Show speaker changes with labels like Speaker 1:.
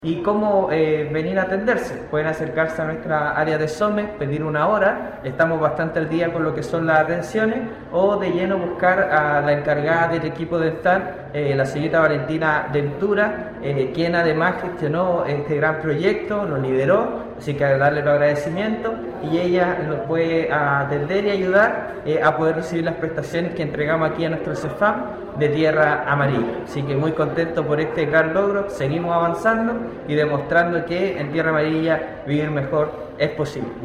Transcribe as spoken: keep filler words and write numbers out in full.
Speaker 1: y cómo eh, venir a atenderse. Pueden acercarse a nuestra área de SOME, pedir una hora, estamos bastante al día con lo que son las atenciones, o de lleno buscar a la encargada del equipo de estar, eh, la señorita Valentina Ventura, eh, quien además gestionó este gran proyecto, lo lideró, así que darle los agradecimientos, y ella nos puede atender y ayudar eh, a poder recibir las prestaciones que entregamos aquí a nuestro CEFAM de Tierra Amarilla. Así que muy contento por este gran logro, seguimos avanzando y demostrando que en Tierra Amarilla vivir mejor es posible.